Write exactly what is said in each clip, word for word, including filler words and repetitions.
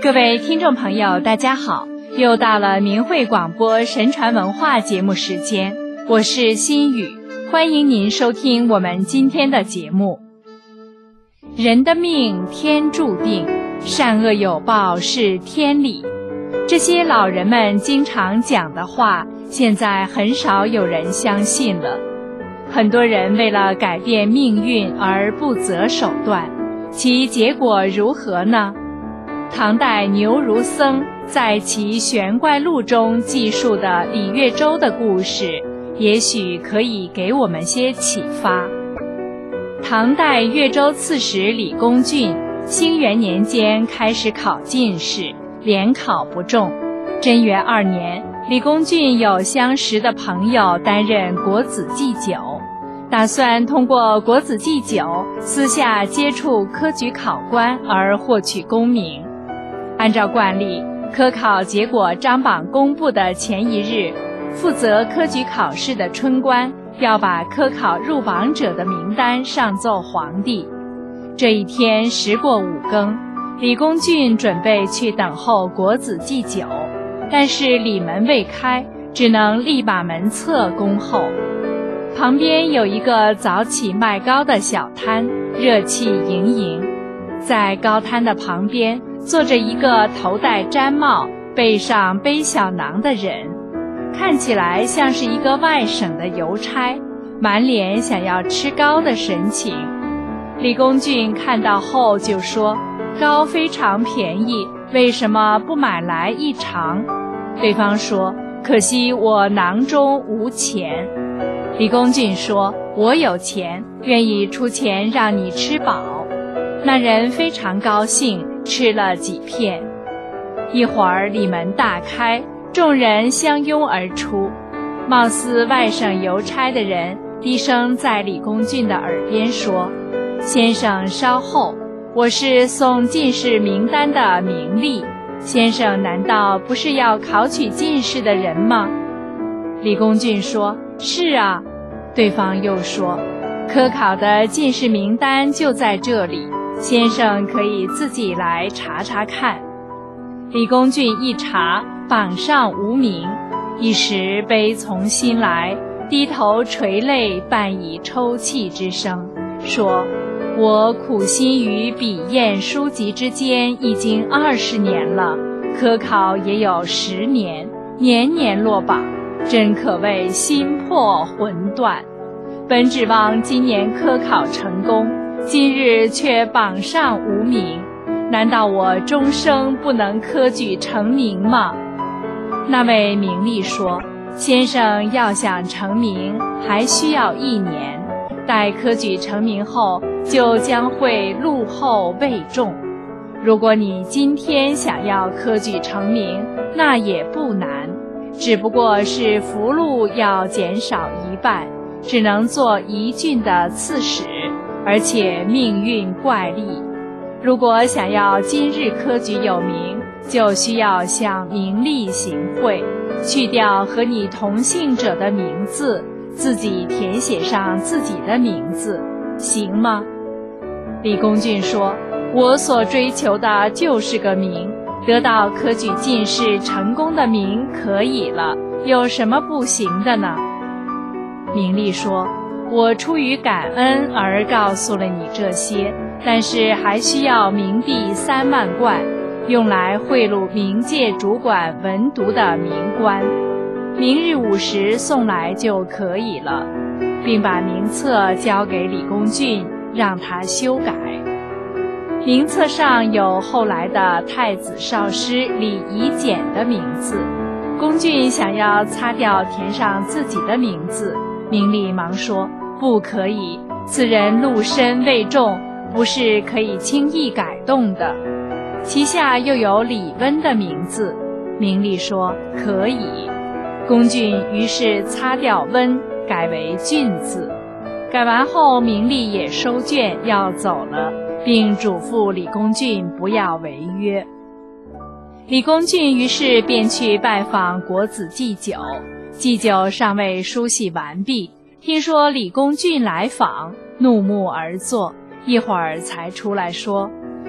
各位听众朋友，大家好，又到了明慧广播神传文化节目时间，我是心雨，欢迎您收听我们今天的节目。人的命天注定，善恶有报是天理。这些老人们经常讲的话，现在很少有人相信了。很多人为了改变命运而不择手段，其结果如何呢？唐代牛儒僧在其《玄怪录》中记述的李月洲的故事，也许可以给我们些启发。唐代越州刺史李公俊，兴元年间开始考进士，联考不中。贞元二年，李公俊有相识的朋友担任国子祭酒，打算通过国子祭酒私下接触科举考官而获取功名。按照惯例，科考结果张榜公布的前一日，负责科举考试的春官要把科考入榜者的名单上奏皇帝。这一天时过五更，李公俊准备去等候国子祭酒，但是里门未开，只能力把门侧恭候。旁边有一个早起卖糕的小摊，热气盈盈。在糕摊的旁边坐着一个头戴毡帽、背上背小囊的人，看起来像是一个外省的邮差，满脸想要吃糕的神情。李公俊看到后就说：“糕非常便宜，为什么不买来一尝？”对方说：“可惜我囊中无钱。”李公俊说：“我有钱，愿意出钱让你吃饱。”那人非常高兴，吃了几片。一会儿里门大开，众人相拥而出。貌似外省邮差的人低声在李公俊的耳边说：“先生稍后，我是送进士名单的明利，先生难道不是要考取进士的人吗？”李公俊说：“是啊。”对方又说：“科考的进士名单就在这里，先生可以自己来查查看。”李公俊一查，榜上无名，一时悲从心来，低头垂泪，半以抽泣之声，说：“我苦心于笔砚书籍之间已经二十年了，科考也有十年，年年落榜，真可谓心破魂断。本指望今年科考成功，今日却榜上无名，难道我终生不能科举成名吗？”那位名利说：“先生要想成名，还需要一年，待科举成名后，就将会禄厚位重。如果你今天想要科举成名，那也不难，只不过是福禄要减少一半，只能做一郡的刺史，而且命运怪异。如果想要今日科举有名，就需要向名利行贿，去掉和你同姓者的名字，自己填写上自己的名字，行吗？”李公俊说：“我所追求的就是个名，得到科举进士成功的名可以了，有什么不行的呢？”名利说：“我出于感恩而告诉了你这些，但是还需要冥币三万贯，用来贿赂冥界主管文牍的名官，明日午时送来就可以了。”并把名册交给李公俊，让他修改。名册上有后来的太子少师李夷简的名字，公俊想要擦掉填上自己的名字，名利忙说：“不可以，此人禄深位重，不是可以轻易改动的。”其下又有李温的名字，名利说：“可以。”公俊于是擦掉温，改为俊字。改完后，名利也收卷要走了，并嘱咐李公俊不要违约。李公俊于是便去拜访国子祭酒，祭酒尚未梳洗完毕，听说李公俊来访，怒目而坐，一会儿才出来说：“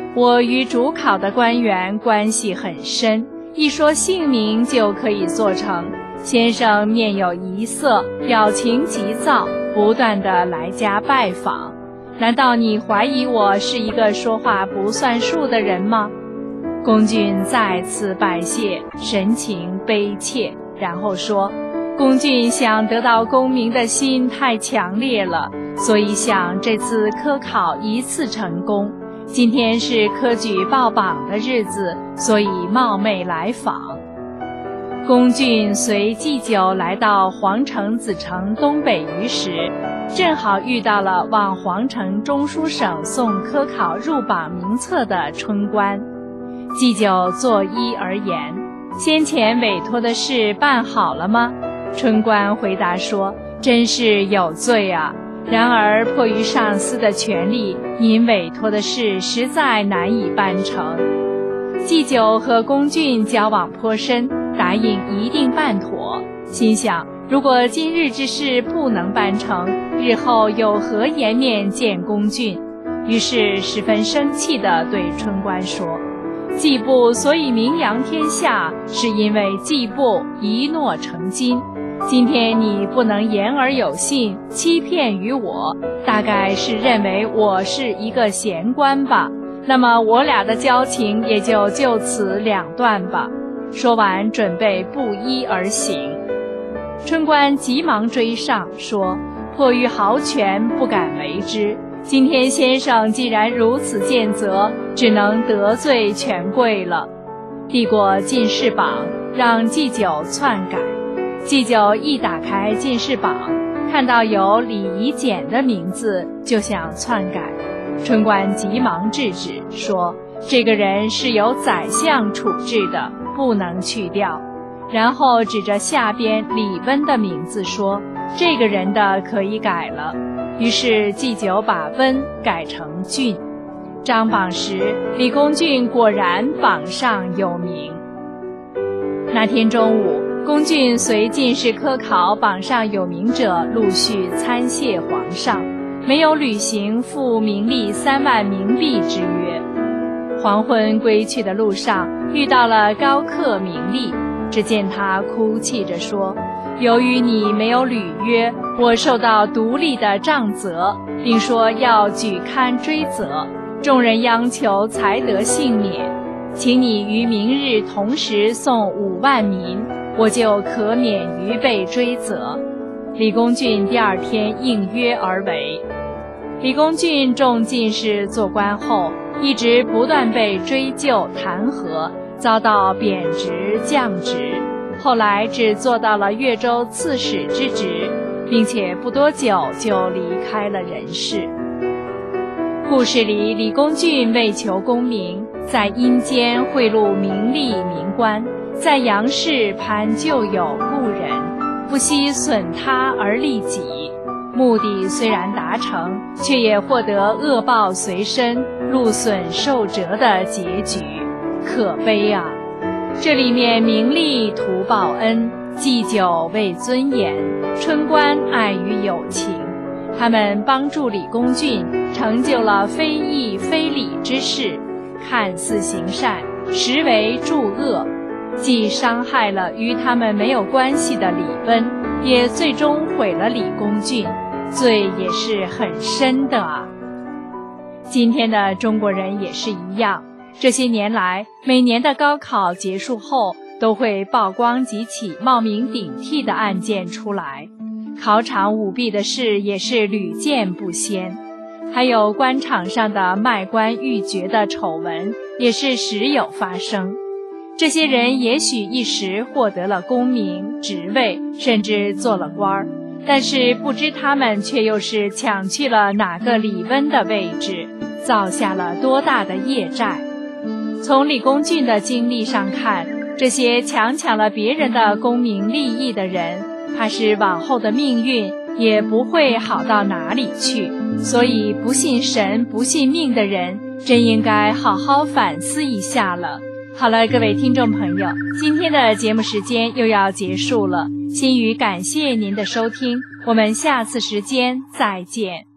我与主考的官员关系很深，一说姓名就可以做成。先生面有疑色，表情急躁，不断地来家拜访。难道你怀疑我是一个说话不算数的人吗？公俊再次拜谢，神情悲切，然后说，公俊想得到功名的心太强烈了，所以想这次科考一次成功。今天是科举报榜的日子，所以冒昧来访。公俊随祭酒来到皇城子城东北隅时，正好遇到了往皇城中书省送科考入榜名册的春官。祭酒作揖而言，先前委托的事办好了吗？春官回答说，真是有罪啊，然而迫于上司的权力，您委托的事实在难以办成。祭酒和公俊交往颇深，答应一定办妥，心想如果今日之事不能办成，日后有何颜面见公俊？于是十分生气地对春官说，季布所以名扬天下，是因为季布一诺成金。今天你不能言而有信，欺骗于我，大概是认为我是一个闲官吧，那么我俩的交情也就就此两断吧。说完准备布衣而行。春官急忙追上，说，迫于豪权不敢为之，今天先生既然如此见责，只能得罪权贵了。递过进士榜，让祭酒篡改。祭酒一打开进士榜，看到有李夷简的名字，就想篡改。春官急忙制止，说，这个人是由宰相处置的，不能去掉。然后指着下边李温的名字说，这个人的可以改了。于是祭酒把温改成俊。张榜时，李公俊果然榜上有名。那天中午，公俊随进士科考榜上有名者陆续参谢皇上，没有履行付名利三万冥币之约。黄昏归去的路上，遇到了高克名利，只见他哭泣着说，由于你没有履约，我受到独立的杖责，并说要举勘追责，众人央求才得幸免，请你于明日同时送五万民，我就可免于被追责。李公俊第二天应约而为。李公俊中进士做官后，一直不断被追究弹劾，遭到贬职降职，后来只做到了越州刺史之职，并且不多久就离开了人世。故事里，李公俊为求功名，在阴间贿赂名利民官，在阳世攀旧友故人，不惜损他而利己。目的虽然达成，却也获得恶报随身、禄损受折的结局，可悲啊！这里面名利图报恩，祭酒为尊严，春官爱于友情，他们帮助李公俊成就了非义非礼之事，看似行善，实为助恶，既伤害了与他们没有关系的李温，也最终毁了李公俊，罪也是很深的啊。今天的中国人也是一样，这些年来，每年的高考结束后，都会曝光几起冒名顶替的案件出来，考场舞弊的事也是屡见不鲜，还有官场上的卖官鬻爵的丑闻也是时有发生。这些人也许一时获得了功名、职位，甚至做了官儿，但是不知他们却又是抢去了哪个李温的位置，造下了多大的业债。从李公俊的经历上看，这些强抢了别人的功名利益的人，怕是往后的命运也不会好到哪里去。所以不信神不信命的人，真应该好好反思一下了。好了，各位听众朋友，今天的节目时间又要结束了，心语感谢您的收听，我们下次时间再见。